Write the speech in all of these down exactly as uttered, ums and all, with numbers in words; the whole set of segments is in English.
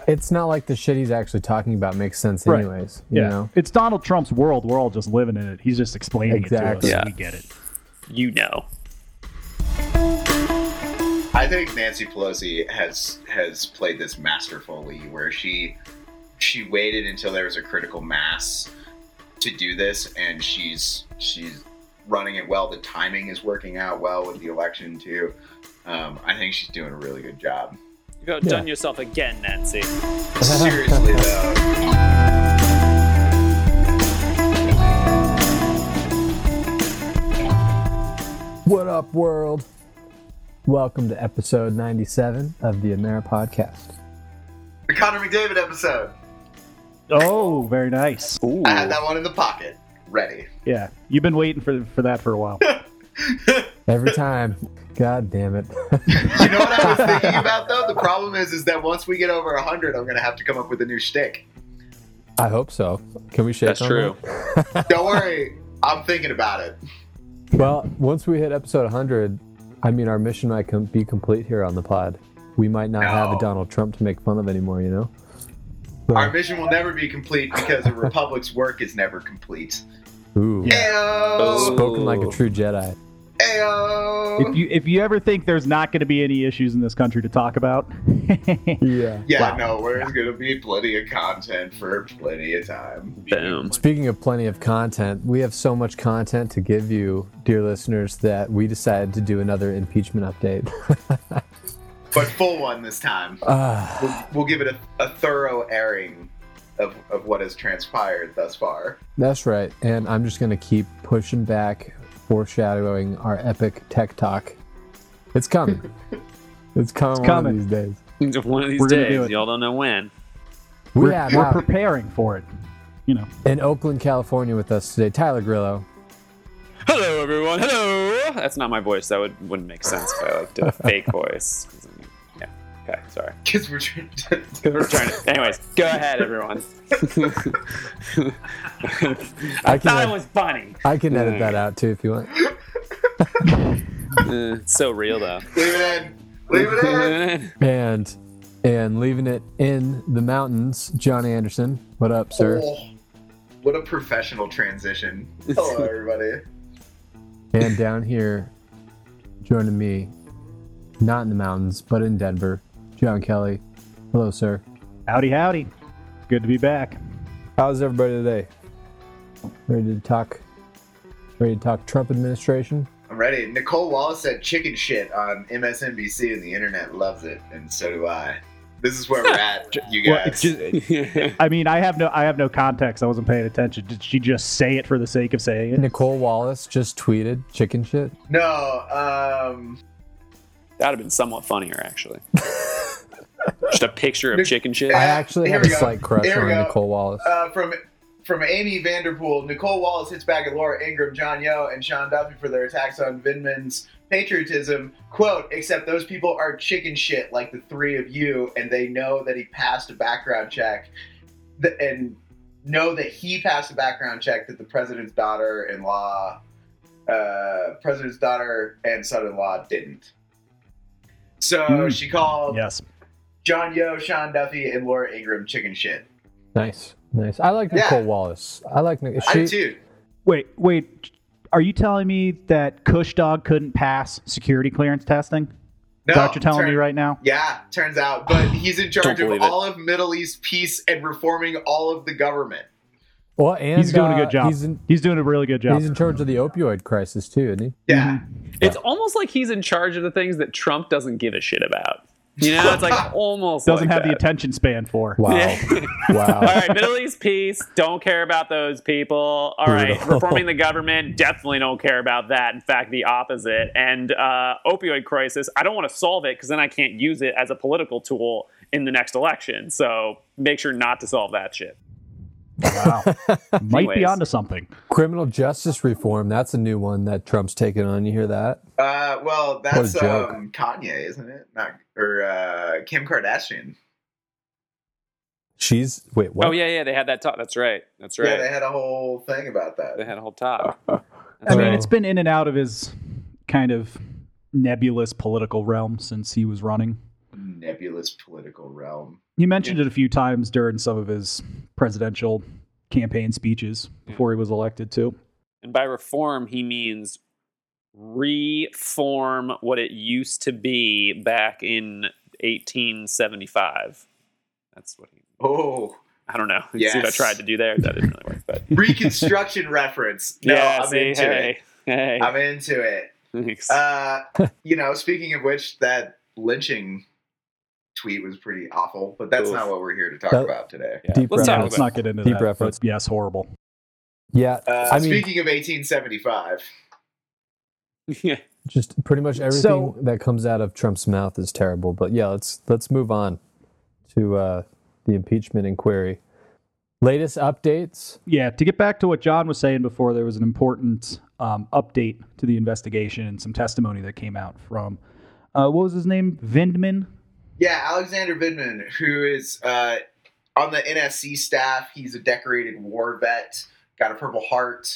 it's not like the shit he's actually talking about makes sense Right. anyways. You Yeah, know? it's Donald Trump's world. We're all just living in it. He's just explaining Exactly. it to us. Yeah. We get it. You know. I think Nancy Pelosi has has played this masterfully, where she she waited until there was a critical mass to do this, and she's she's running it well. The timing is working out well with the election too. Um, I think she's doing a really good job. You've outdone yourself again, Nancy. Seriously though. What up, world? Welcome to episode ninety-seven of the Amera Podcast. The Connor McDavid episode. Oh, very nice. Ooh. I had that one in the pocket, ready. Yeah, you've been waiting for for that for a while. Every time. God damn it. You know what I was thinking about though? The problem is, is that once we get over a hundred, I'm gonna have to come up with a new shtick. I hope so. Can we shake That's on true. that? Don't worry, I'm thinking about it. Well, once we hit episode one hundred, I mean, our mission might com- be complete here on the pod. We might not No. have a Donald Trump to make fun of anymore, you know? Our mission will never be complete because a republic's work is never complete. Ooh. Yeah. Ayo! Spoken like a true Jedi. Ayo! If you if you ever think there's not going to be any issues in this country to talk about, Yeah. yeah, Wow. no, there's gonna be plenty of content for plenty of time. Boom. Speaking of plenty of content, we have so much content to give you, dear listeners, that we decided to do another impeachment update. But full one this time. uh, We'll, we'll give it a, a thorough airing of, of what has transpired thus far. that's right. And I'm just going to keep pushing back, foreshadowing our epic tech talk. It's coming. It's coming one coming. of these days. One of these We're gonna do days, it. y'all don't know when. We we're, have we're out preparing for it. You know, in Oakland, California with us today, Tyler Grillo. Hello, everyone. Hello. That's not my voice. That would wouldn't make sense if I like did a fake voice. 'Cause I mean, yeah. Okay. Sorry. Because we're trying to... Because we're trying to. Anyways, go ahead, everyone. I, I can thought have- it was funny. I can edit that out too if you want. Uh, it's so real, though. Leave it in. Leave it in. And and leaving it in the mountains, John Anderson. What up, sir? Oh, what a professional transition. Hello, everybody. And down here, joining me, not in the mountains, but in Denver, John Kelly. Hello, sir. howdy, howdy. Good to be back. How's everybody today? Ready to talk? Ready to talk Trump administration? I'm ready. Nicole Wallace said chicken shit on M S N B C, and the internet loves it, and so do I. This is where we're at, you Well, guys. it's just- I mean, I have no I have no context. I wasn't paying attention. Did she just say it for the sake of saying it? Nicole Wallace just tweeted chicken shit. no, um... That'd have been somewhat funnier, actually. Just a picture of Nic- chicken shit. I actually Here have a we go. slight crush Here on we go. Nicole Wallace. Uh, from from Amy Vanderpool, Nicole Wallace hits back at Laura Ingraham, John Yo, and Sean Duffy for their attacks on Vindman's patriotism. Quote, except those people are chicken shit like the three of you, and they know that he passed a background check, th- and know that he passed a background check that the president's daughter-in-law, uh, president's daughter and son-in-law didn't. So Hmm. she called Yes. John Yo, Sean Duffy, and Laura Ingraham chicken shit. Nice, nice. I like Yeah. Nicole Wallace. I like Nic- I she. did too. Wait, wait. Are you telling me that Kush Dog couldn't pass security clearance testing? No, Is that what you're telling turn- me right now? Yeah, turns out. But he's in charge Don't of believe it. all of Middle East peace and reforming all of the government. Well, and He's doing a uh, good job. He's in, He's doing a really good job. he's in charge of the opioid crisis too, isn't he? Yeah. It's almost like he's in charge of the things that Trump doesn't give a shit about. You know, it's like almost Doesn't like have the that. attention span for. Wow, Yeah. wow. All right, Middle East peace. Don't care about those people. All right, Brutal. reforming the government. Definitely don't care about that. In fact, the opposite. And uh, opioid crisis. I don't want to solve it because then I can't use it as a political tool in the next election. So make sure not to solve that shit. Wow. Might be Anyways. onto something. Criminal justice reform. That's a new one that Trump's taking on. You hear that? Uh, well, What that's a joke. um, Kanye, isn't it? Not or uh, Kim Kardashian. She's wait. What? Oh yeah, yeah. They had that talk. That's right. That's Yeah, right. they had a whole thing about They that. had a whole talk. I So- mean, it's been in and out of his kind of nebulous political realm since he was running. Mm. nebulous political realm. He mentioned it a few times during some of his presidential campaign speeches before he was elected, too. And by reform, he means reform what it used to be back in eighteen seventy-five. That's what he. Oh, I don't know. Yes. See what I tried to do there? That didn't really work. But Reconstruction reference. No, yeah, I'm see, into hey, it. hey. I'm into it. Thanks. Uh, you know, speaking of which, that lynching tweet was pretty awful, but that's Oof. not what we're here to talk That- about today. Yeah. deep Let's talk reference. Let's about not get into Deep that. reference. But yes, horrible. Yeah, Uh, I mean, speaking of eighteen seventy-five, yeah. just pretty much everything So- that comes out of Trump's mouth is terrible. But yeah, let's let's move on to uh, the impeachment inquiry. Latest updates. Yeah, to get back to what John was saying before, there was an important um, update to the investigation and some testimony that came out from, uh, what was his name? Vindman? yeah, Alexander Vindman, who is uh, on the N S C staff. He's a decorated war vet, got a Purple Heart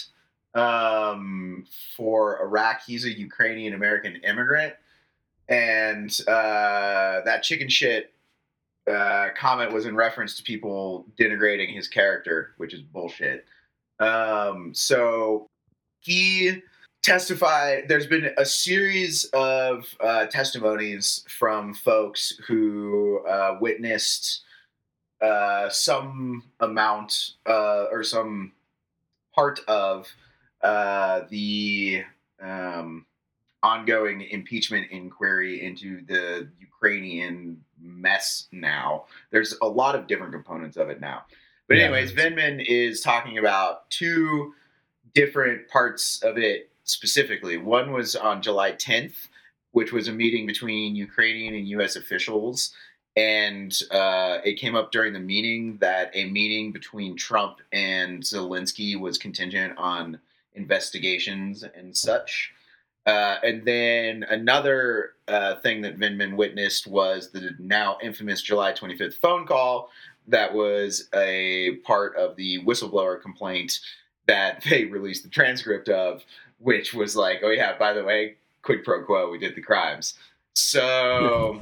um, for Iraq. He's a Ukrainian American immigrant, and uh, that chicken shit uh, comment was in reference to people denigrating his character, which is bullshit. Um, so he testified. There's been a series of uh, testimonies from folks who uh, witnessed uh, some amount uh, or some part of uh, the um, ongoing impeachment inquiry into the Ukrainian mess now. There's a lot of different components of it now. But Yeah, anyways, there is. Vindman is talking about two different parts of it specifically. One was on July tenth, which was a meeting between Ukrainian and U S officials. And uh, it came up during the meeting that a meeting between Trump and Zelensky was contingent on investigations and such. Uh, and then another uh, thing that Vindman witnessed was the now infamous July twenty-fifth phone call that was a part of the whistleblower complaint that they released the transcript of, which was like, oh yeah, by the way, quid pro quo, we did the crimes. So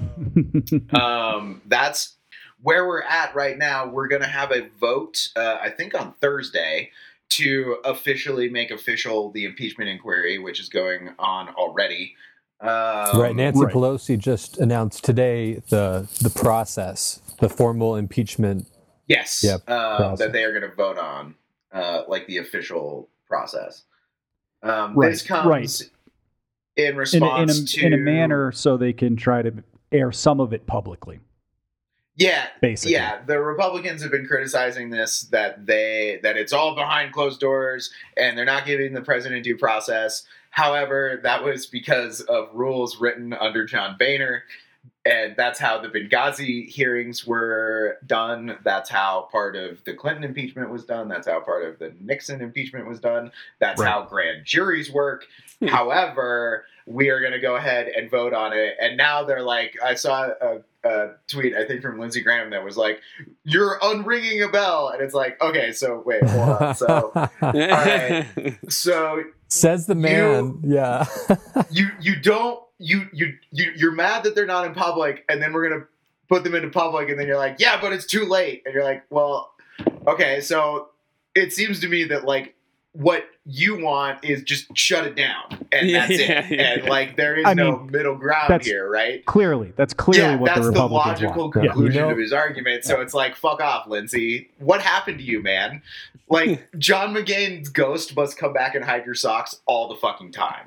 um, that's where we're at right now. We're going to have a vote, uh, I think on Thursday, to officially make official the impeachment inquiry, which is going on already. Um, right, Nancy right. Pelosi just announced today the the process, the formal impeachment. Yes, Yep, um, process. that they are going to vote on, uh, like the official process. Um, Right, this comes right. in in, a, in, response a, to in a manner so they can try to air some of it publicly, Yeah, basically. yeah. The Republicans have been criticizing this that they that it's all behind closed doors and they're not giving the president due process. However, that was because of rules written under John Boehner, and that's how the Benghazi hearings were done. That's how part of the Clinton impeachment was done. That's how part of the Nixon impeachment was done. That's Right. how grand juries work. However, we are going to go ahead and vote on it. And now they're like, I saw a, a tweet, I think from Lindsey Graham, that was like, "You're unringing a bell," and it's like, okay, so wait, hold on. So, right. so Says the man. yeah. you you don't you you you you're mad that they're not in public, and then we're gonna put them into public, and then you're like, yeah, but it's too late, and you're like, well, okay, so it seems to me that like what you want is just shut it down, and that's Yeah, it, yeah. and like there is I no mean, middle ground that's here, right? Clearly, that's clearly Yeah, what that's the the Republicans logical want. conclusion You know- of his argument. So it's like, fuck off, Lindsey. What happened to you, man? Like, John McGain's ghost must come back and hide your socks all the fucking time.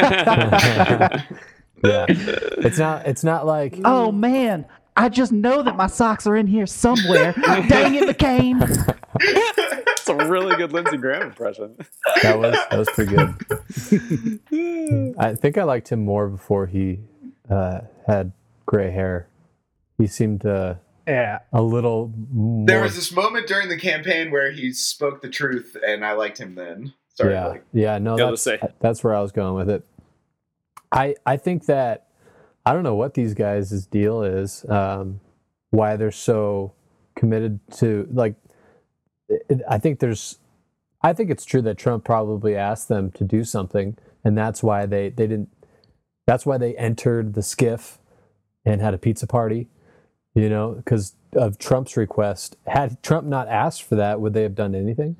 yeah. It's not. It's not like. Oh man, I just know that my socks are in here somewhere. Dang it, McCain! It's a really good Lindsey Graham impression. That was that was pretty good. I think I liked him more before he uh, had gray hair. He seemed uh, Yeah, a little more. There was this moment during the campaign where he spoke the truth, and I liked him then. Sorry, yeah, like, yeah. No, Go to that's say. that's where I was going with it. I I think that I don't know what these guys' deal is. Um, why they're so committed to like. It, I think there's. I think it's true that Trump probably asked them to do something, and that's why they they didn't. That's why they entered the skiff and had a pizza party. You know, because of Trump's request. Had Trump not asked for that, would they have done anything?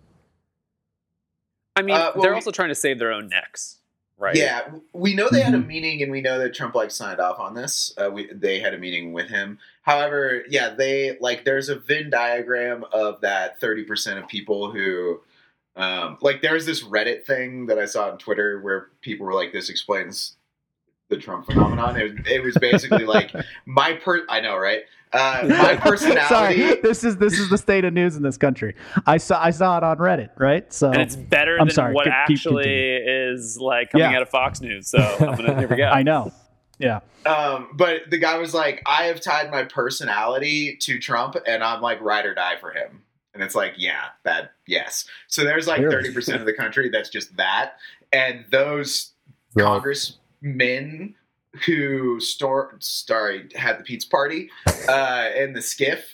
I mean, Uh, well, they're we- also trying to save their own necks, right? Yeah, we know they had a meeting, and we know that Trump like signed off on this. Uh, we they had a meeting with him. However, yeah, they like there's a Venn diagram of that thirty percent of people who, um, like, there's this Reddit thing that I saw on Twitter where people were like, "This explains the Trump phenomenon." It, it was basically like my per. I know, right? Uh, my personality. Sorry, this is this is the state of news in this country. I saw I saw it on Reddit, right? So And it's better I'm than sorry, what keep- keep actually continuing. is like coming Yeah. out of Fox News. So I'm gonna here we go. I know. Yeah. Um, but the guy was like, I have tied my personality to Trump, and I'm like ride or die for him. And it's like, yeah, that yes. So there's like Really? thirty percent of the country that's just that, and those Right. congressmen who store sorry had the pizza party uh, in the skiff,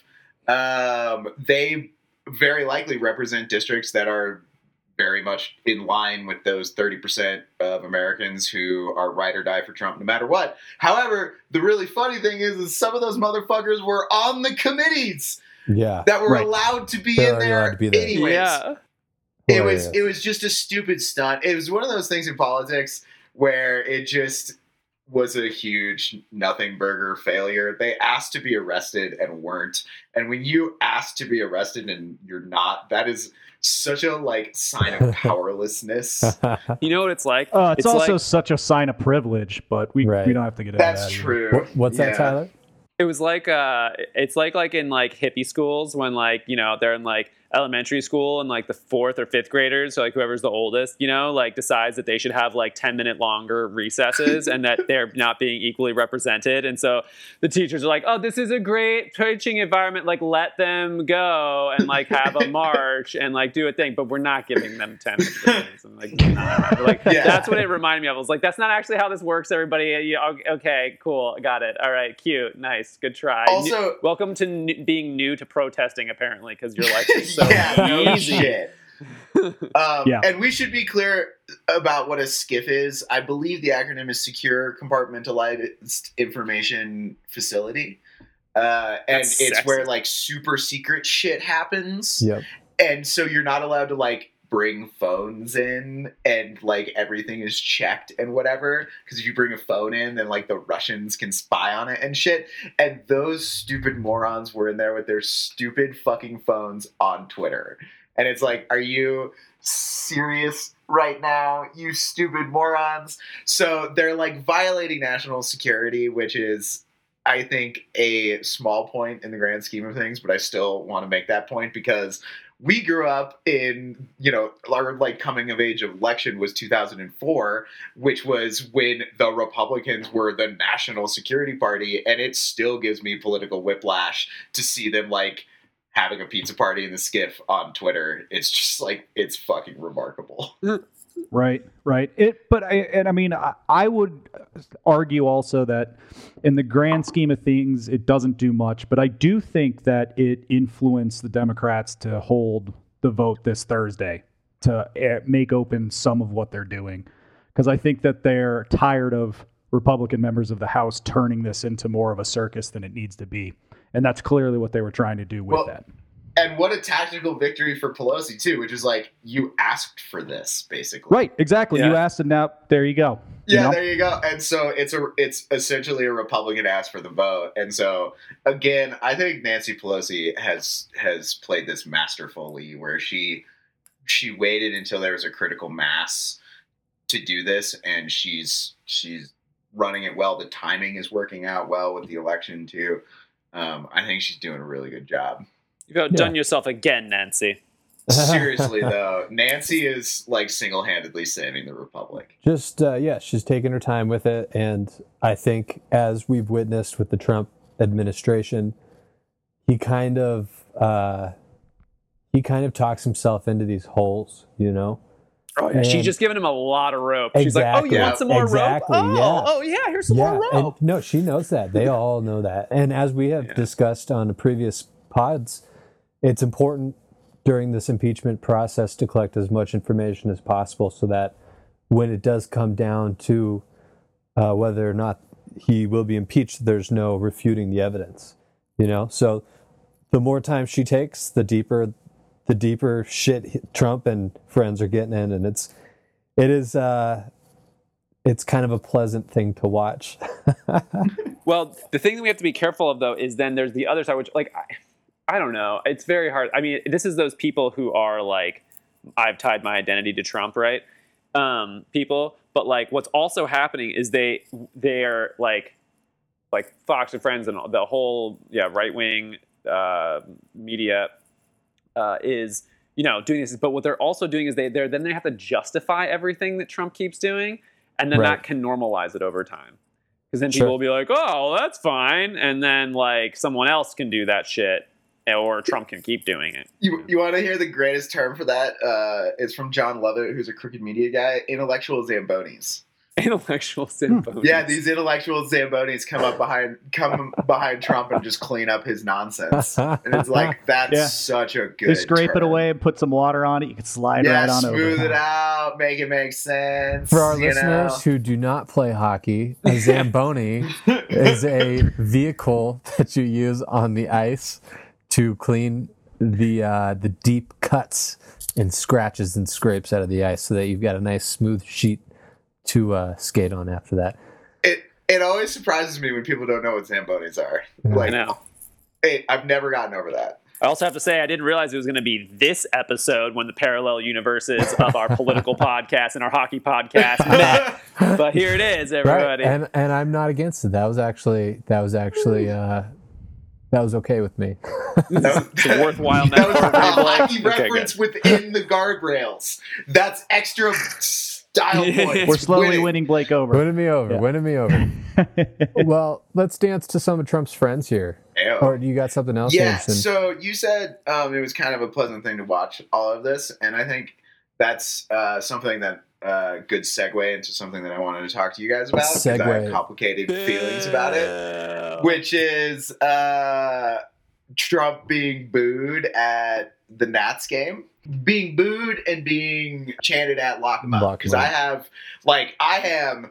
um, they very likely represent districts that are very much in line with those thirty percent of Americans who are ride or die for Trump no matter what. However, the really funny thing is, is some of those motherfuckers were on the committees Yeah. that were Right. allowed to be They're in already there, allowed to be there. anyways. Yeah. It Oh, was yeah. it was just a stupid stunt. It was one of those things in politics where it just was a huge nothing burger failure. They asked to be arrested and weren't. And when you ask to be arrested and you're not, that is such a like sign of powerlessness. You know what it's like? Uh, it's, also like, such a sign of privilege, but we, Right. we don't have to get into That's that. either. true. What- What's Yeah. that, Tyler? it was like uh it's like like in like hippie schools when like, you know, they're in like elementary school and like the fourth or fifth graders, so like whoever's the oldest, you know, like decides that they should have like ten minute longer recesses and that they're not being equally represented. And so the teachers are like, oh, this is a great teaching environment, like let them go and like have a march and like do a thing, but we're not giving them ten minutes. And like, nah. like Yeah. that's what it reminded me of. I was like, that's not actually how this works, everybody. Yeah, okay, cool, got it. All right, cute, nice, good try. Also- New- welcome to n- being new to protesting, apparently, because your life is so yeah, no easy. shit. Um, Yeah. And we should be clear about what a SCIF is. I believe the acronym is Secure Compartmentalized Information Facility. Uh, and That's it's sexy. where like super secret shit happens. Yep. And so you're not allowed to like bring phones in and like everything is checked and whatever, because if you bring a phone in then like the Russians can spy on it and shit. And those stupid morons were in there with their stupid fucking phones on Twitter, and it's like, are you serious right now, you stupid morons? So they're like violating national security, which is, I think, a small point in the grand scheme of things, but I still want to make that point because we grew up in, you know, our like coming of age election was two thousand four, which was when the Republicans were the national security party, and it still gives me political whiplash to see them like having a pizza party in the skiff on Twitter. It's just like, it's fucking remarkable. Right, right. It, but I, and I mean, I, I would argue also that in the grand scheme of things, it doesn't do much. But I do think that it influenced the Democrats to hold the vote this Thursday to eh, make open some of what they're doing, because I think that they're tired of Republican members of the House turning this into more of a circus than it needs to be, and that's clearly what they were trying to do with Well, that. And what a tactical victory for Pelosi, too, which is like, you asked for this, basically. Right, exactly. Yeah. You asked, and now there you go. You Yeah, know? there you go. And so it's a it's essentially a Republican ask for the vote. And so again, I think Nancy Pelosi has has played this masterfully, where she she waited until there was a critical mass to do this, and she's she's running it well. The timing is working out well with the election too. Um, I think she's doing a really good job. You've outdone yourself again, Nancy. Seriously though, Nancy is like single-handedly saving the republic. Just, uh, yeah, she's taking her time with it. And I think, as we've witnessed with the Trump administration, he kind of, uh, he kind of talks himself into these holes, you know? Oh, yeah. She's And- just giving him a lot of rope. She's like, oh, you Exactly. want some more Exactly, rope? Oh, yeah. oh, yeah, here's some yeah, more and rope. no, she knows that. They all know that. And as we have Yeah. discussed on the previous pods, it's important during this impeachment process to collect as much information as possible so that when it does come down to uh, whether or not he will be impeached, there's no refuting the evidence. You know, so the more time she takes, the deeper, the deeper shit Trump and friends are getting in, and it's, it is, uh, it's kind of a pleasant thing to watch. Well, the thing that we have to be careful of, though, is then there's the other side, which, like, I, I don't know. It's very hard. I mean, this is those people who are like, I've tied my identity to Trump, right? Um, people. But, like, what's also happening is they they're like, like Fox and Friends and the whole yeah right wing uh, media uh, is you know doing this. But what they're also doing is they they then they have to justify everything that Trump keeps doing, and then Right. that can normalize it over time. Because then Sure. people will be like, oh, well, that's fine. And then, like, someone else can do that shit, or Trump can keep doing it. You, you want to hear the greatest term for that? Uh, it's from John Lovett, who's a crooked media guy. Intellectual Zambonis. Intellectual Zambonis. Yeah, these intellectual Zambonis come up behind come behind Trump and just clean up his nonsense. And it's like, that's Yeah. such a good You scrape term. it away and put some water on it. You can slide Yeah, right on smooth over. it out, make it make sense. For our you listeners know? who do not play hockey, a Zamboni is a vehicle that you use on the ice to clean the uh, the deep cuts and scratches and scrapes out of the ice, so that you've got a nice smooth sheet to uh, skate on after that. It it always surprises me when people don't know what Zambonis are. Yeah. I Like, know. hey, I've never gotten over that. I also have to say, I didn't realize it was going to be this episode when the parallel universes of our political podcast and our hockey podcast met. But here it is, everybody. Right, and and I'm not against it. That was actually that was actually uh, that was okay with me. It's a worthwhile That was a network replay. hockey Okay, reference within the guardrails. That's extra style points. We're slowly winning Blake over. Winning me over, Yeah. winning me over. Well, let's dance to some of Trump's friends here. Ew. Or do you got something else? Yeah, Anderson? so you said um, it was kind of a pleasant thing to watch all of this, and I think that's uh, something that uh, good segue into something that I wanted to talk to you guys about, because I Segue. have complicated feelings about it, Boo. which is uh, Trump being booed at the Nats game, being booed and being chanted at lock him up, Lock 'em because up. I have, like, I am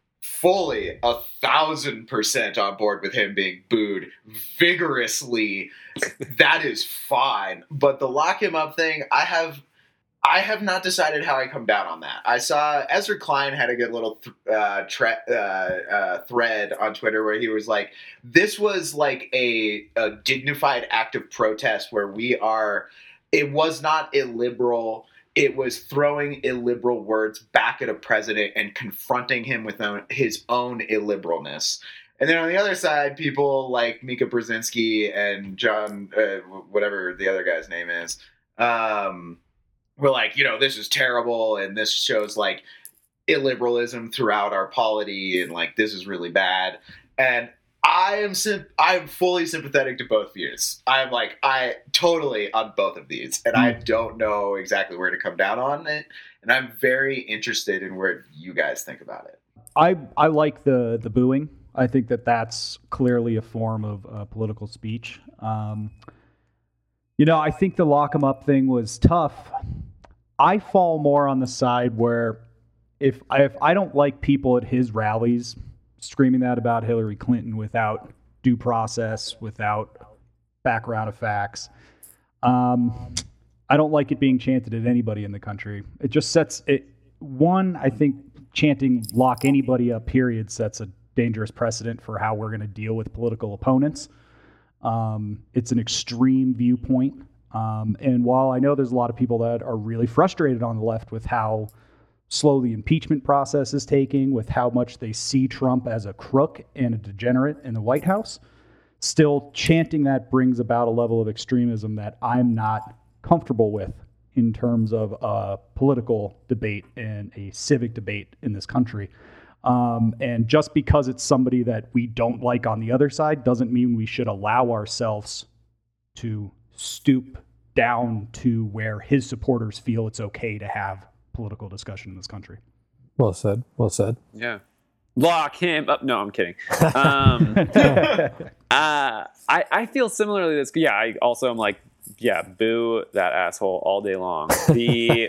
fully a thousand percent on board with him being booed vigorously. That is fine. But the lock him up thing, I have I have not decided how I come down on that. I saw Ezra Klein had a good little th- uh, tre- uh, uh, thread on Twitter where he was like, this was like a, a dignified act of protest where we are, it was not illiberal. It was throwing illiberal words back at a president and confronting him with own, his own illiberalness. And then on the other side, people like Mika Brzezinski and John, uh, whatever the other guy's name is, um, were like, you know, this is terrible, and this shows like illiberalism throughout our polity, and like this is really bad. And I am sim- I am fully sympathetic to both views. I'm like I totally on both of these, and I don't know exactly where to come down on it. And I'm very interested in where you guys think about it. I I like the the booing. I think that that's clearly a form of uh, political speech. Um, you know, I think the lock 'em up thing was tough. I fall more on the side where if I, if I don't like people at his rallies screaming that about Hillary Clinton without due process, without background of facts, um, I don't like it being chanted at anybody in the country. It just sets it. One, I think chanting "lock anybody up" period sets a dangerous precedent for how we're going to deal with political opponents. Um, it's an extreme viewpoint. Um, and while I know there's a lot of people that are really frustrated on the left with how slow the impeachment process is taking, with how much they see Trump as a crook and a degenerate in the White House, still chanting that brings about a level of extremism that I'm not comfortable with in terms of a political debate and a civic debate in this country. Um, and just because it's somebody that we don't like on the other side doesn't mean we should allow ourselves to stoop down to where his supporters feel it's okay to have political discussion in this country. Well said. Well said. Yeah. Lock him up. No, I'm kidding. Um, uh, I, I feel similarly. This, yeah, I also am like, yeah, boo that asshole all day long. The,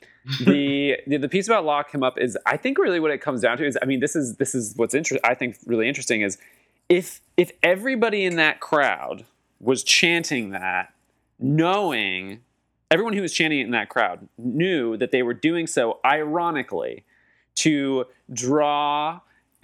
the, the, the piece about lock him up is, I think really what it comes down to is, I mean, this is, this is what's interesting. I think really interesting is if if everybody in that crowd was chanting that, knowing everyone who was chanting it in that crowd knew that they were doing so ironically to draw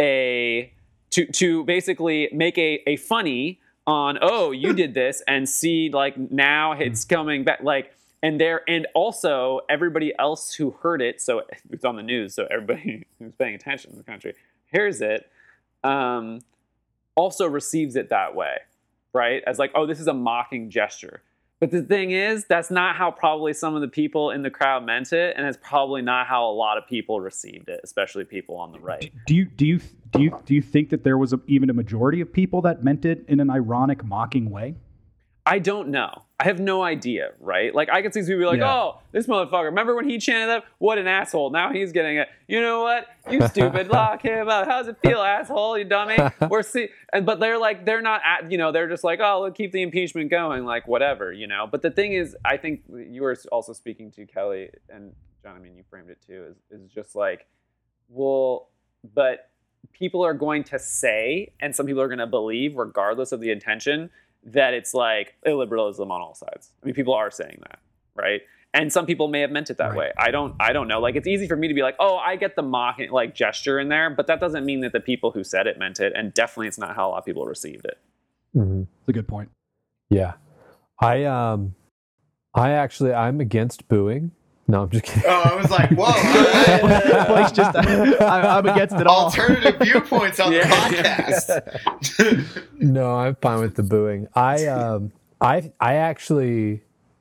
a to to basically make a, a funny on, oh, you did this, and see like now it's coming back, like, and there and also everybody else who heard it, so it's on the news, so everybody who's paying attention in the country hears it, um, also receives it that way, right? As like, oh, this is a mocking gesture. But the thing is, that's not how probably some of the people in the crowd meant it, and it's probably not how a lot of people received it, especially people on the right. Do you do you do you do you think that there was a, even a majority of people that meant it in an ironic, mocking way? I don't know. I have no idea, right? Like, I could see people be like, Yeah. oh, this motherfucker, remember when he chanted that? What an asshole. Now he's getting it. You know what? You stupid. Lock him up. How's it feel, asshole, you dummy? We're see- and But they're like, they're not, at, you know, they're just like, oh, let's keep the impeachment going, like, whatever, you know? But the thing is, I think you were also speaking to, Kelly, and John, I mean, you framed it too, is, is just like, well, but people are going to say, and some people are going to believe, regardless of the intention, that it's like illiberalism on all sides. I mean, people are saying that, right? And some people may have meant it that Right. way. I don't I don't know. Like, it's easy for me to be like, oh, I get the mocking like gesture in there, but that doesn't mean that the people who said it meant it, and definitely it's not how a lot of people received it. Mm-hmm. That's a good point. Yeah. I um I actually I'm against booing. No, I'm just kidding. Oh, I was like, whoa. all right. Blake's just, I, I'm against it all. Alternative viewpoints on Yeah. the podcast. No, I'm fine with the booing. I um I I actually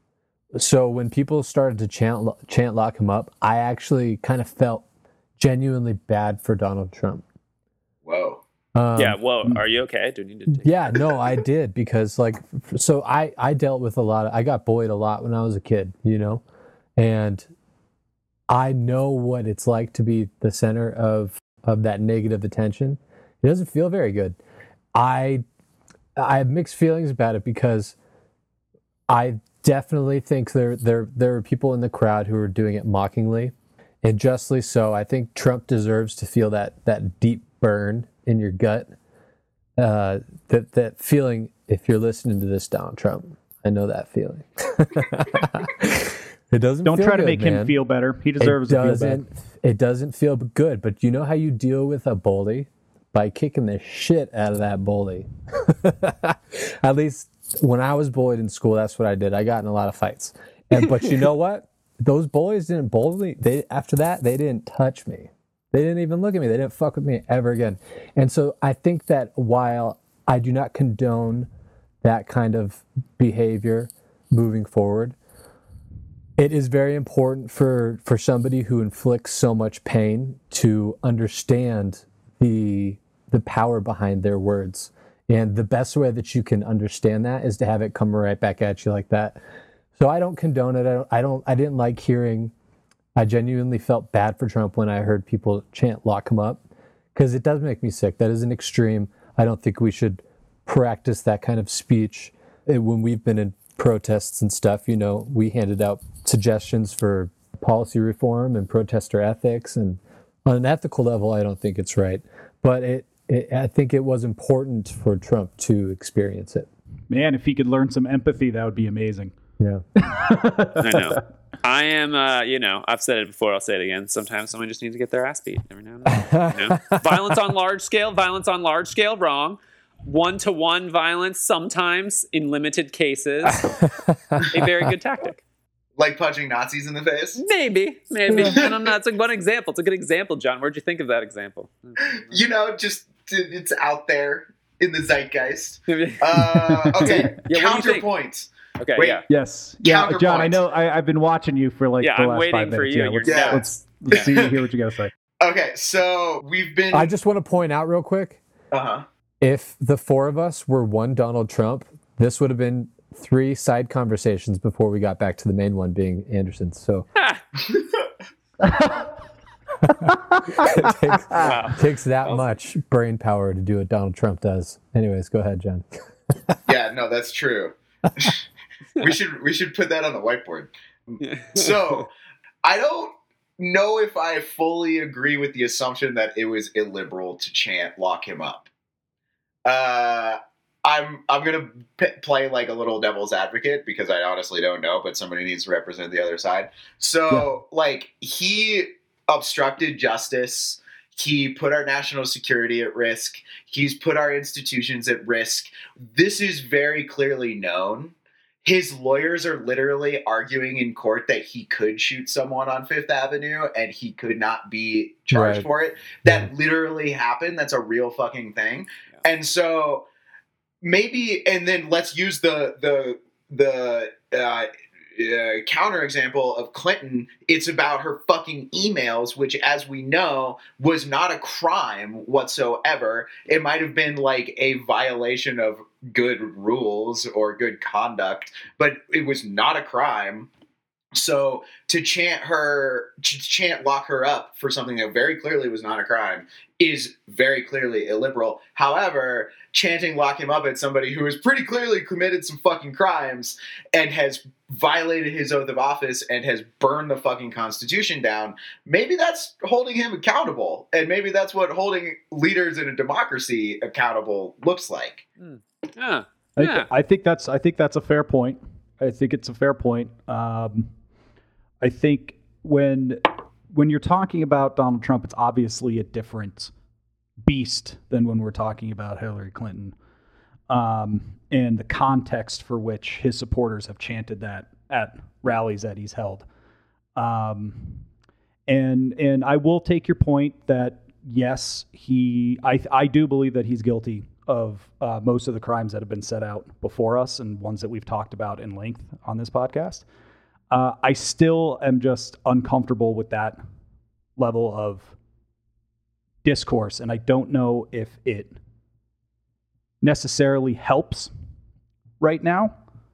so when people started to chant chant lock him up, I actually kind of felt genuinely bad for Donald Trump. Whoa. Um, yeah, well, are you okay? Do you need to take Yeah, no, I did because like f- so I I dealt with a lot of, I got bullied a lot when I was a kid, you know. And I know what it's like to be the center of, of that negative attention. It doesn't feel very good. I I have mixed feelings about it because I definitely think there there there are people in the crowd who are doing it mockingly, and justly so. I think Trump deserves to feel that that deep burn in your gut. Uh, that that feeling. If you're listening to this, Donald Trump, I know that feeling. It doesn't Don't feel try to good, make man. him feel better. He deserves it to feel doesn't, bad. It doesn't feel good, but you know how you deal with a bully? By kicking the shit out of that bully. At least when I was bullied in school, that's what I did. I got in a lot of fights. And but you know what? Those bullies didn't bully me. They after that, they didn't touch me. They didn't even look at me. They didn't fuck with me ever again. And so I think that while I do not condone that kind of behavior moving forward, it is very important for, for somebody who inflicts so much pain to understand the the power behind their words. And the best way that you can understand that is to have it come right back at you like that. So I don't condone it. I don't I don't I didn't like hearing I genuinely felt bad for Trump when I heard people chant lock him up, because it does make me sick. That is an extreme. I don't think we should practice that kind of speech. It, when we've been in protests and stuff, you know, we handed out suggestions for policy reform and protester ethics, and on an ethical level, I don't think it's right. But it, it I think it was important for Trump to experience it. Man, if he could learn some empathy, that would be amazing. Yeah. I know. I am, uh, you know, I've said it before, I'll say it again. Sometimes someone just needs to get their ass beat every now and then. You know? Violence on large scale, violence on large scale, wrong. One-to-one violence, sometimes, in limited cases, a very good tactic. Like punching Nazis in the face? Maybe, maybe. And I'm not, it's like one example. It's a good example, John. Where'd you think of that example? You know, just it's out there in the zeitgeist. Uh, okay, Yeah, what do you think? counterpoint. Okay, Wait. yeah. Yes. Yeah, Counterpoint. John, I know I, I've been watching you for like Yeah, the I'm last waiting five for minutes. you, Yeah, your let's, notes. let's, let's see, hear what you got to say. Okay, so we've been. I just want to point out real quick, Uh huh. if the four of us were one Donald Trump, this would have been three side conversations before we got back to the main one being Anderson. So it takes, Wow. takes that much brain power to do what Donald Trump does. Anyways, go ahead, John. Yeah, no, that's true. we should we should put that on the whiteboard. So I don't know if I fully agree with the assumption that it was illiberal to chant "lock him up." Uh, I'm I'm gonna p- play like a little devil's advocate because I honestly don't know, but somebody needs to represent the other side. So, yeah. like, he obstructed justice. He put our national security at risk. He's put our institutions at risk. This is very clearly known. His lawyers are literally arguing in court that he could shoot someone on Fifth Avenue and he could not be charged right. for it. That yeah. literally happened. That's a real fucking thing. Yeah. And so maybe, and then let's use the the the uh, uh, counterexample of Clinton. It's about her fucking emails, which, as we know, was not a crime whatsoever. It might have been like a violation of good rules or good conduct, but it was not a crime. So to chant her, to chant lock her up for something that very clearly was not a crime is very clearly illiberal. However, chanting lock him up at somebody who has pretty clearly committed some fucking crimes and has violated his oath of office and has burned the fucking Constitution down, maybe that's holding him accountable. And maybe that's what holding leaders in a democracy accountable looks like. Mm. Yeah. I, yeah. th- I think that's I think that's a fair point. I think it's a fair point. Um, I think when when you're talking about Donald Trump, it's obviously a different beast than when we're talking about Hillary Clinton, um, and the context for which his supporters have chanted that at rallies that he's held. Um, and and I will take your point that yes, he I I do believe that he's guilty of uh, most of the crimes that have been set out before us and ones that we've talked about in length on this podcast. Uh, I still am just uncomfortable with that level of discourse, and I don't know if it necessarily helps right now,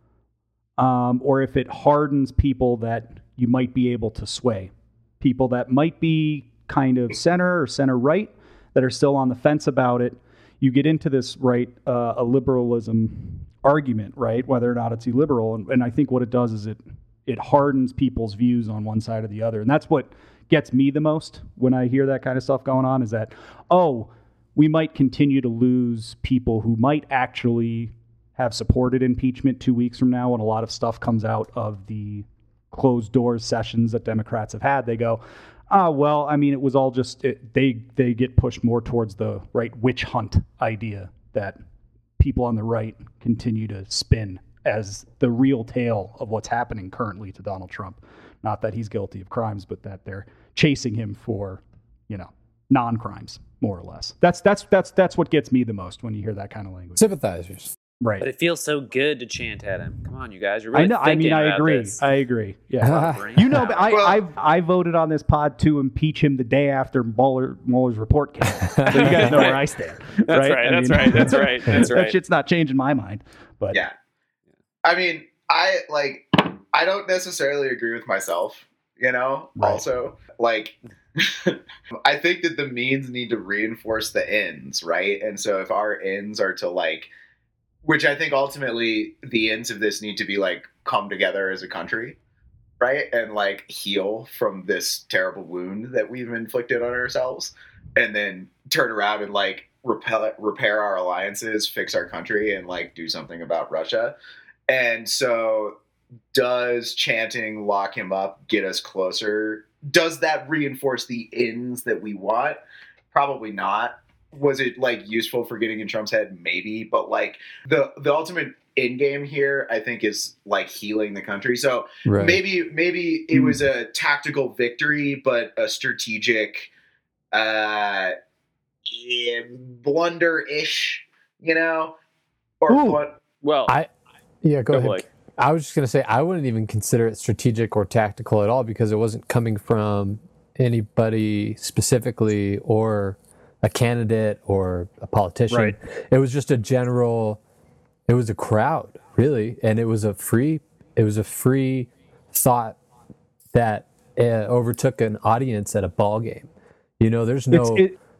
um, or if it hardens people that you might be able to sway, people that might be kind of center or center right that are still on the fence about it. You get into this, right, uh, a liberalism argument, right, whether or not it's illiberal. And, and I think what it does is it it hardens people's views on one side or the other. And that's what gets me the most when I hear that kind of stuff going on is that, oh, we might continue to lose people who might actually have supported impeachment two weeks from now when a lot of stuff comes out of the closed doors sessions that Democrats have had. They go, ah, well, I mean, it was all just, it, they they get pushed more towards the right witch hunt idea that people on the right continue to spin as the real tale of what's happening currently to Donald Trump. Not that he's guilty of crimes, but that they're chasing him for, you know, non-crimes, more or less. That's that's that's that's what gets me the most when you hear that kind of language. Sympathizers. Right. But it feels so good to chant at him. Come on, you guys. You're really I know. I mean, I about agree. this. I agree. Yeah. you know, but I, Well- I I voted on this pod to impeach him the day after Mueller, Mueller's report came out. So you guys know where I stand. That's right. right. I That's mean, right. That's right. That's right. That shit's not changing my mind. But Yeah. I mean, I like, I don't necessarily agree with myself, you know, Right. also. Like, I think that the means need to reinforce the ends, right? And so if our ends are to like, which I think ultimately the ends of this need to be like come together as a country, right? And like heal from this terrible wound that we've inflicted on ourselves and then turn around and like repel, repair our alliances, fix our country and like do something about Russia. And so does chanting lock him up get us closer? Does that reinforce the ends that we want? Probably not. Was it like useful for getting in Trump's head? Maybe, but like the the ultimate end game here, I think, is like healing the country. So Right. maybe maybe it was a tactical victory, but a strategic uh, yeah, blunder-ish, you know, or Ooh. what? Well, I yeah, go, Go, ahead. Blake. I was just gonna say I wouldn't even consider it strategic or tactical at all because it wasn't coming from anybody specifically or a candidate or a politician. Right. It was just a general. It was a crowd, really, and it was a free. It was a free thought that uh, overtook an audience at a ball game. You know, there's no It's- it-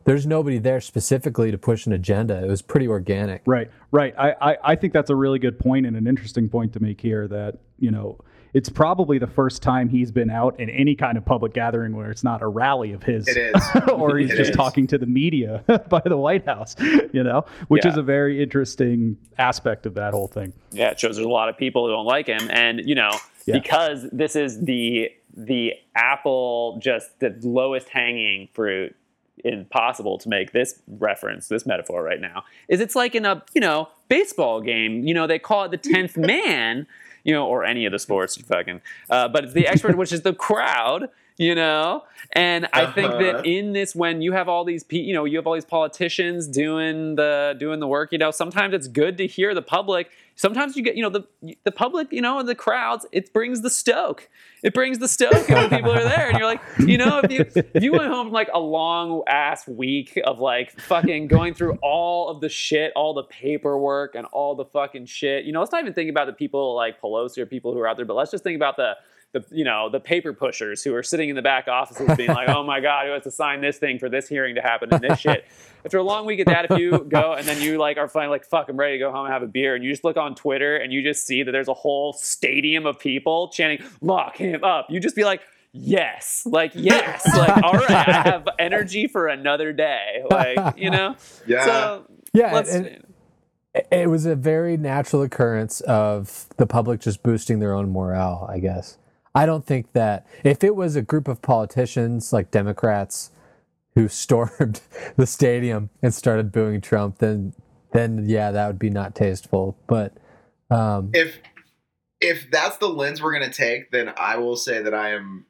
there's nobody there specifically to push an agenda. It was pretty organic. Right, right. I, I, I think that's a really good point and an interesting point to make here that, you know, it's probably the first time he's been out in any kind of public gathering where it's not a rally of his. It is. or he's It just is. talking to the media by the White House, you know, which Yeah. is a very interesting aspect of that whole thing. Yeah, it shows there's a lot of people who don't like him, and you know, Yeah. because this is the the apple, just the lowest hanging fruit impossible to make this reference, this metaphor right now, is it's like in a, you know, baseball game, you know, they call it the tenth man, you know, or any of the sports, you fucking, uh, but it's the expert, which is the crowd, you know, and I think Uh-huh. that in this, when you have all these, pe- you know, you have all these politicians doing the doing the work, you know, sometimes it's good to hear the public. Sometimes you get, you know, the the public, you know, and the crowds. It brings the stoke. It brings the stoke when people are there, and you're like, you know, if you if you went home from like a long ass week of like fucking going through all of the shit, all the paperwork, and all the fucking shit. You know, let's not even think about the people like Pelosi or people who are out there, but let's just think about the the you know the paper pushers who are sitting in the back offices being like, oh my god, who has to sign this thing for this hearing to happen and this shit. After a long week of that, if you go and then you like are finally like, fuck, I'm ready to go home and have a beer, and you just look on Twitter and you just see that there's a whole stadium of people chanting, lock him up. You just be like, yes, like, yes, like, all right, I have energy for another day. Like, you know? Yeah. So, Yeah, let's, and it, it was a very natural occurrence of the public just boosting their own morale, I guess. I don't think that if it was a group of politicians like Democrats who stormed the stadium and started booing Trump, then then yeah, that would be not tasteful. But um, if if that's the lens we're going to take, then I will say that I am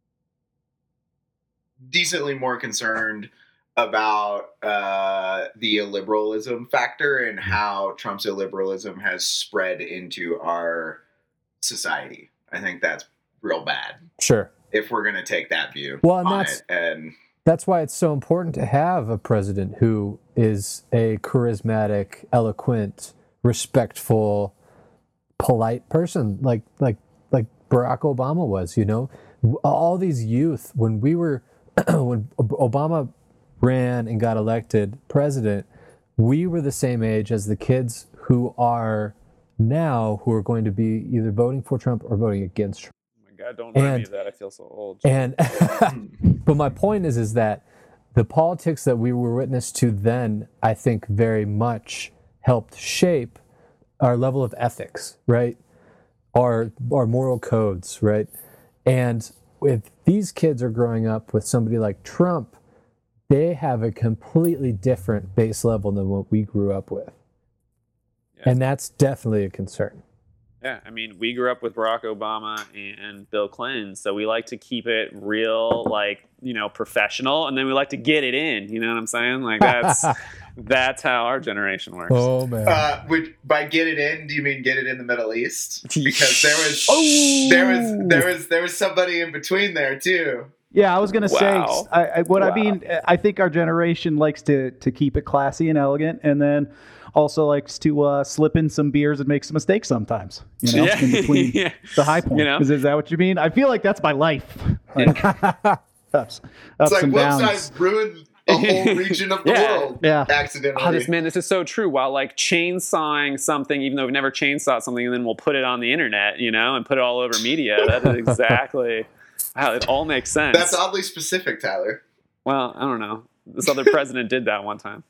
decently more concerned about uh, the illiberalism factor and how Trump's illiberalism has spread into our society. I think that's real bad sure, if we're going to take that view Well, and on that's- it. And that's why it's so important to have a president who is a charismatic, eloquent, respectful, polite person, like like like Barack Obama was. You know, all these youth when we were when Obama ran and got elected president, we were the same age as the kids who are now who are going to be either voting for Trump or voting against Trump. oh my God, don't remind And- me of that. I feel so old. And but my point is is that the politics that we were witness to then, I think, very much helped shape our level of ethics, right? Our our moral codes, right? And if these kids are growing up with somebody like Trump, they have a completely different base level than what we grew up with. Yeah. And that's definitely a concern. Yeah, I mean, we grew up with Barack Obama and Bill Clinton, so we like to keep it real, like, you know, professional, and then we like to get it in. You know what I'm saying? Like that's that's how our generation works. Oh man. uh, would, by get it in, do you mean get it in the Middle East? Because there was Oh! there was there was there was somebody in between there too. Yeah, I was gonna Wow. say, I, I, what I Wow. mean, I think our generation likes to to keep it classy and elegant, and then also likes to uh, slip in some beers and make some mistakes sometimes. You know, Yeah. in between Yeah. the high point. You know? Is, is that what you mean? I feel like that's my life. Like, ups, ups It's like, and whoops, downs. I ruined a whole region of the Yeah. world Yeah. accidentally. Oh, this man, this is so true. While like chainsawing something, even though we've never chainsawed something, and then we'll put it on the internet, you know, and put it all over media. That is exactly wow. It all makes sense. That's oddly specific, Tyler. Well, I don't know. This other president did that one time.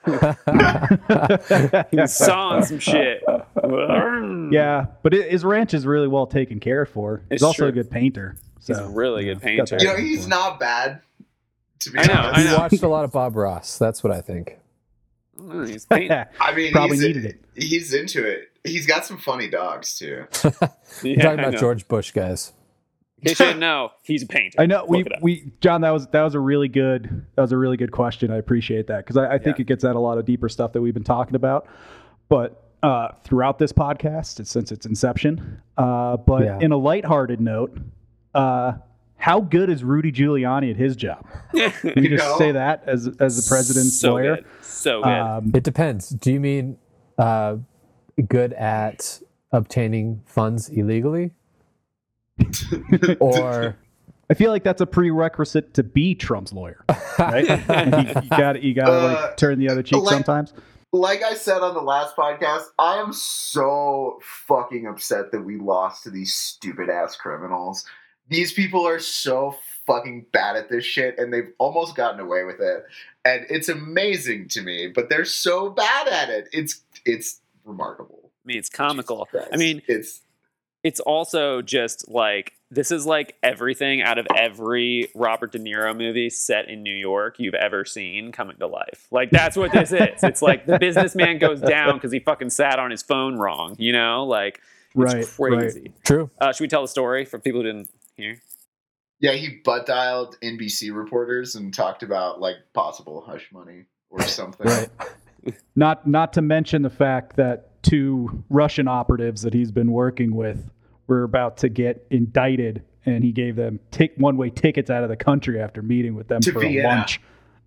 He was sawing some shit. Yeah, but it, his ranch is really well taken care for. He's It's also true. a good painter. He's So a really good got painter. that. You know, he's not bad. To be I know, honest, I You know. watched a lot of Bob Ross. That's what I think. I don't know, he's painting. I mean, Probably he's, needed it. He's into it. He's got some funny dogs too. We're Yeah, talking I about know. George Bush, guys. In case you didn't know, he's a painter. I know we Look it up. we John, that was that was a really good that was a really good question. I appreciate that because I, I think Yeah. it gets at a lot of deeper stuff that we've been talking about. But uh, throughout this podcast, since its inception, uh, but Yeah. in a lighthearted note, uh, how good is Rudy Giuliani at his job? Can you just know? say that as as the president's so lawyer? Good. So good. Um, It depends. Do you mean uh, good at obtaining funds illegally, or I feel like that's a prerequisite to be Trump's lawyer, right? you got you got to Uh, like turn the other cheek like- sometimes. Like I said on the last podcast, I am so fucking upset that we lost to these stupid ass criminals. These people are so fucking bad at this shit, and they've almost gotten away with it. And it's amazing to me, but they're so bad at it. It's it's remarkable. I mean, it's comical. Jesus I mean, Christ. it's it's also just like this is like everything out of every Robert De Niro movie set in New York you've ever seen coming to life. Like that's what this is. It's like the businessman goes down because he fucking sat on his phone wrong. You know, like it's Right, crazy. True. Uh, should we tell the story for people who didn't hear? yeah. He butt dialed N B C reporters and talked about like possible hush money or something. Right. Not not to mention the fact that two Russian operatives that he's been working with were about to get indicted, and he gave them take one-way tickets out of the country after meeting with them To for Vienna. a lunch.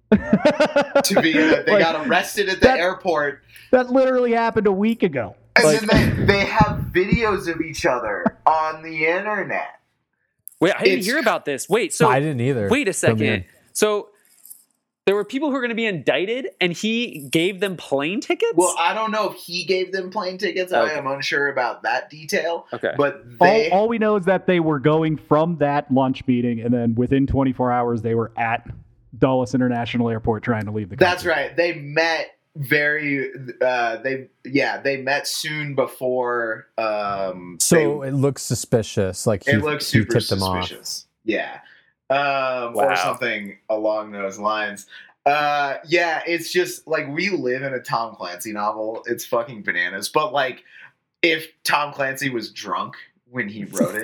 To be, they Like, got arrested at the that- airport. That literally happened a week ago. And Like, then they, they have videos of each other on the internet. Wait, I didn't It's- hear about this. Wait, so I didn't either. wait a Fill me in. second. So there were people who were going to be indicted, and he gave them plane tickets. Well, I don't know if he gave them plane tickets. Okay. I am unsure about that detail. okay. But all, they, all we know is that they were going from that lunch meeting, and then within twenty-four hours, they were at Dulles International Airport trying to leave the country. that's right. They met very. Uh, they yeah. They met soon before. Um, So they- it looks suspicious. Like he, it looks he super tipped them off. suspicious. Yeah. Um, Wow. Or something along those lines. Uh, yeah, it's just like we live in a Tom Clancy novel. It's fucking bananas. But like, if Tom Clancy was drunk when he wrote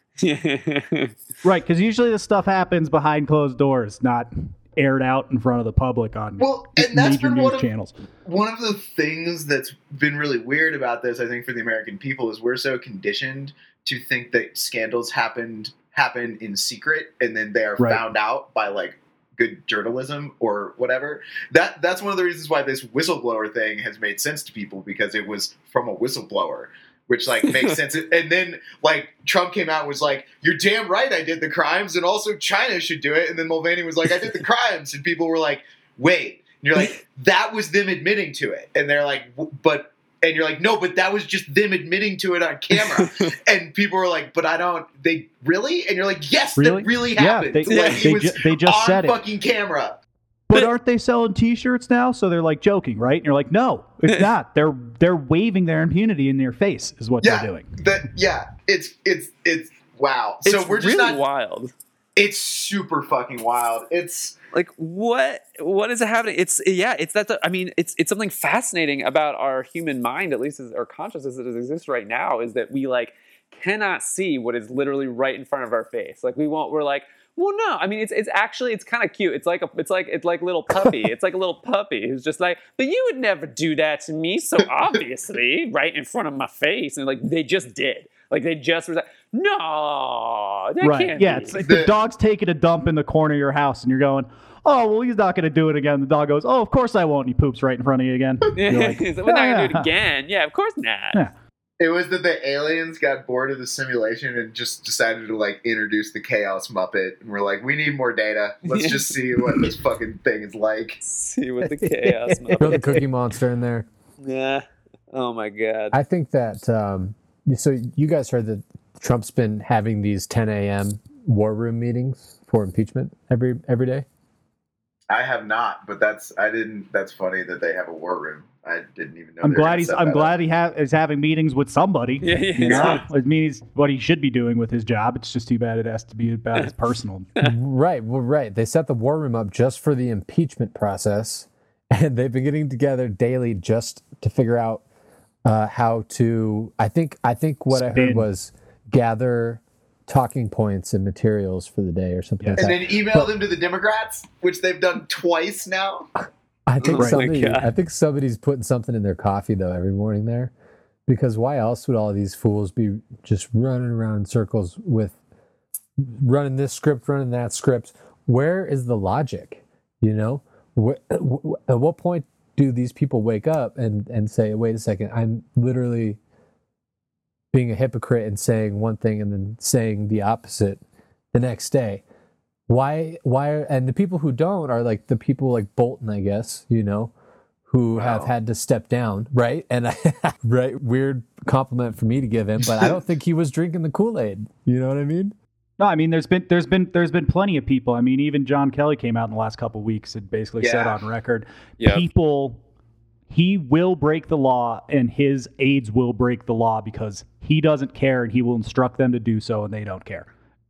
it, Right, because usually this stuff happens behind closed doors, not aired out in front of the public on well, and that's major been news one of, channels. one of the things that's been really weird about this, I think, for the American people is we're so conditioned to think that scandals happened happen in secret and then they are Right. found out by like good journalism or whatever. That that's one of the reasons why this whistleblower thing has made sense to people, because it was from a whistleblower, which like makes sense. And then like Trump came out and was like, "You're damn right, I did the crimes, and also China should do it." And then Mulvaney was like, "I did the crimes," and people were like, "Wait." And you're like, "That was them admitting to it," and they're like, "W- "But." And you're like, no, but that was just them admitting to it on camera. And people were like, but I don't, they really? And you're like, yes, Really? that really Yeah, happened. they, like, they, it was ju- they just on said it. fucking camera. But aren't they selling T-shirts now? So they're like joking, right? And you're like, no, it's not. They're they're waving their impunity in their face, is what Yeah, they're doing. that, yeah, it's, it's, it's, wow. it's So we're just really not, wild. it's super fucking wild. It's, Like what? What is happening? It's yeah. It's that. I mean, it's it's something fascinating about our human mind, at least as our consciousness as it exists right now, is that we like cannot see what is literally right in front of our face. Like we won't. We're like, well, no. I mean, it's it's actually it's kind of cute. It's like a it's like it's like little puppy. It's like a little puppy who's just like, but you would never do that to me. So obviously, right in front of my face, and like they just did. Like they just was like, no, that Right. can't Yeah, be. it's like the dog's taking a dump in the corner of your house, and you're going, oh, well, he's not going to do it again. The dog goes, oh, of course I won't. And he poops right in front of you again. You're like, We're not gonna "Yeah, do it again. Yeah, of course not. Yeah. it was that the aliens got bored of the simulation and just decided to like introduce the Chaos Muppet. And we're like, we need more data. Let's Yeah. just see what this fucking thing is like. See what the chaos. Throw the Cookie Monster in there. Yeah. Oh my god. I think that. Um, so you guys heard that Trump's been having these ten a.m. war room meetings for impeachment every every day. I have not, but that's I didn't. That's funny that they have a war room. I didn't even know. I'm they were glad gonna he's. set I'm that glad up. he ha- is having meetings with somebody. Yeah, yeah, You know, exactly. it means what he should be doing with his job. It's just too bad it has to be about his personal. Right. Well, right. They set the war room up just for the impeachment process, and they've been getting together daily just to figure out uh, how to. I think. I think what I heard Spin. was gather talking points and materials for the day or something Yes. like And that. then email them to the Democrats, which they've done twice now. I think Oh my somebody. God. I think somebody's putting something in their coffee though every morning there, because why else would all these fools be just running around in circles with running this script, running that script? Where is the logic? You know, Wh- wh- at what point do these people wake up and and say, "Wait a second, I'm literally being a hypocrite and saying one thing and then saying the opposite the next day"? why why and the people who don't are like the people like Bolton, I guess, you know, who Wow. have had to step down, right? And I, right, weird compliment for me to give him, but I don't think he was drinking the Kool-Aid. You know what I mean? No, I mean there's been there's been there's been plenty of people. I mean, even John Kelly came out in the last couple of weeks and basically said Yeah. on record, Yep. people, he will break the law and his aides will break the law because he doesn't care and he will instruct them to do so and they don't care.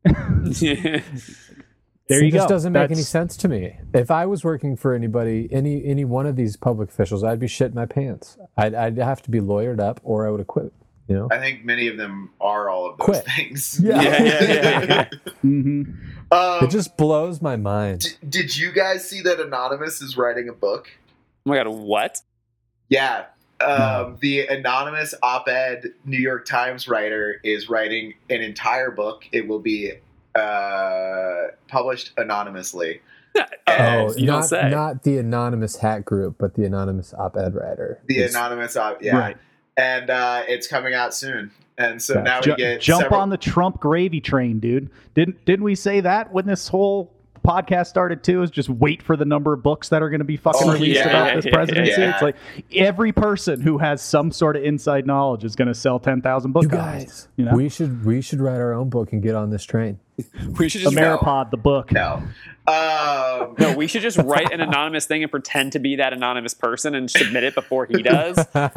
There it you just go. doesn't make any That's- sense to me. If I was working for anybody, any any one of these public officials, I'd be shitting my pants. I'd, I'd have to be lawyered up, or I would have quit. You know, I think many of them are all of those Quit. things. Yeah. Yeah, yeah, yeah, yeah. Mhm. Um, it just blows my mind. d- did you guys see that Anonymous is writing a book? Oh my god, what? Yeah. Um, No. The anonymous op-ed New York Times writer is writing an entire book. It will be uh, published anonymously. Oh, you don't not say. not the anonymous hat group, but the anonymous op-ed writer. The It's- anonymous op, yeah, Right. and uh, it's coming out soon. And so Yeah. now we Ju- get jump several- on the Trump gravy train, dude. Didn't didn't we say that when this whole podcast started too? Is just wait for the number of books that are going to be fucking Oh, released yeah, about yeah, this yeah, presidency. yeah. It's like every person who has some sort of inside knowledge is going to sell ten thousand book You copies. guys, You know? we should we should write our own book and get on this train. We should just Ameripod, the book. No. Um, no, we should just write an anonymous thing and pretend to be that anonymous person and submit it before he does.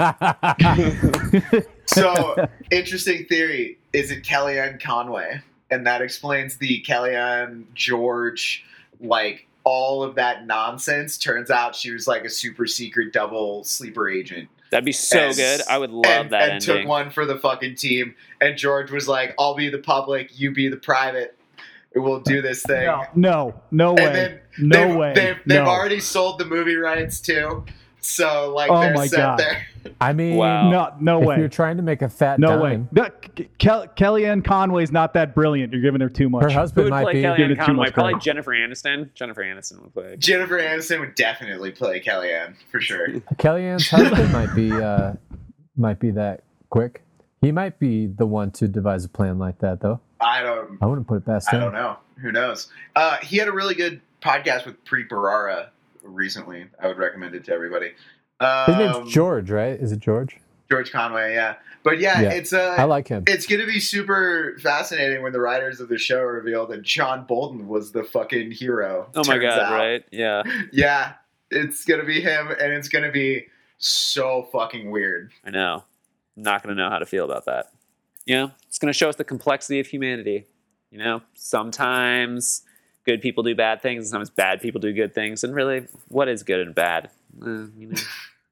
So, interesting theory. Is it Kellyanne Conway? And that explains the Kellyanne George, like, all of that nonsense. Turns out she was like a super secret double sleeper agent. That'd be so And- good. I would love and, that and ending. took one for the fucking team. And George was like, I'll be the public, you be the private. We'll do this thing. No, no, no way. And then no they've, way. They've, they've no. already sold the movie rights too. So, like, Oh they're my set God. there. I mean, Wow. No, no if way. you're trying to make a fat No dime, way. No, K- Kel- Kellyanne Conway's not that brilliant. You're giving her too much. her Who husband would might play be. Giving Kellyanne it too Conway? much Probably credit. Jennifer Aniston. Jennifer Aniston would play. Jennifer Aniston would definitely play Kellyanne, for sure. Kellyanne's husband might be uh, might be that quick. He might be the one to devise a plan like that, though. I don't I wouldn't put it past I him. don't know. Who knows? Uh, he had a really good podcast with Preet Bharara recently. I would recommend it to everybody. Um, His name's George, right? Is it George? George Conway, yeah. But yeah, Yeah. it's uh, I like him. it's going to be super fascinating when the writers of the show reveal that John Bolton was the fucking hero. Oh my turns god! out. Right? Yeah, Yeah, it's going to be him, and it's going to be so fucking weird. I know. I'm not gonna know how to feel about that. You know, it's gonna show us the complexity of humanity. You know, sometimes good people do bad things, and sometimes bad people do good things. And really, what is good and bad? Uh, you know,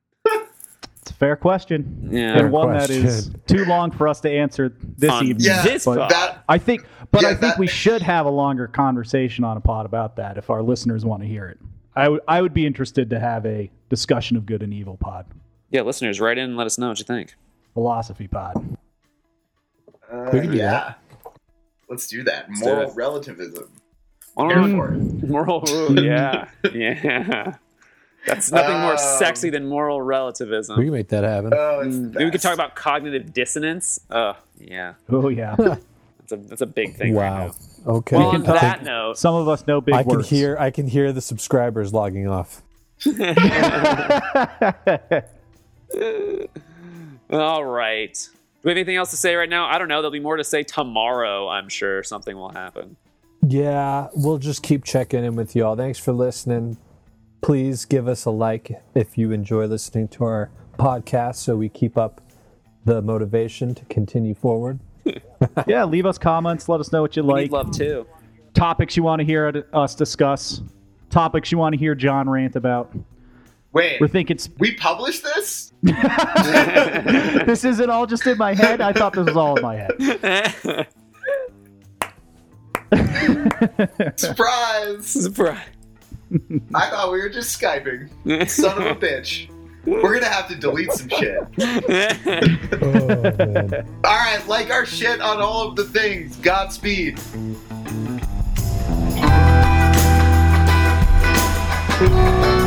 It's a fair question. yeah. And one that is question. too long for us to answer this On evening. Yeah, this but pod. That I think, but Yeah, I think that- we should have a longer conversation on a pod about that if our listeners want to hear it. I would, I would be interested to have a discussion of good and evil pod, Yeah, listeners, write in and let us know what you think. philosophy pod. uh, We can do yeah. that. Let's do that. Let's do Moral it. relativism. All Here right. for it. Moral rule, yeah, yeah. That's nothing more Um, sexy than moral relativism. We can make that happen. Oh, it's Mm, the Maybe we could best. talk about cognitive dissonance. Oh, yeah, Oh yeah. that's a that's a big thing. Right wow. now. Okay. Well, We on can talk- that note, Some of us know big I can words. hear. I can hear the subscribers logging off. all right. Do we have anything else to say right now? I don't know. There'll be more to say tomorrow. I'm sure something will happen. Yeah, we'll just keep checking in with y'all. Thanks for listening. Please give us a like if you enjoy listening to our podcast, so we keep up the motivation to continue forward. Yeah, leave us comments. Let us know what you We like. need love too. Topics you want to hear us discuss. Topics you want to hear John rant about. Wait, We're thinking s- we published this? this isn't all just in my head. I thought this was all in my head. Surprise! Surprise. I thought we were just Skyping. Son of a bitch. We're gonna have to delete some shit. Oh, man. Alright, like our shit on all of the things. Godspeed. Oh,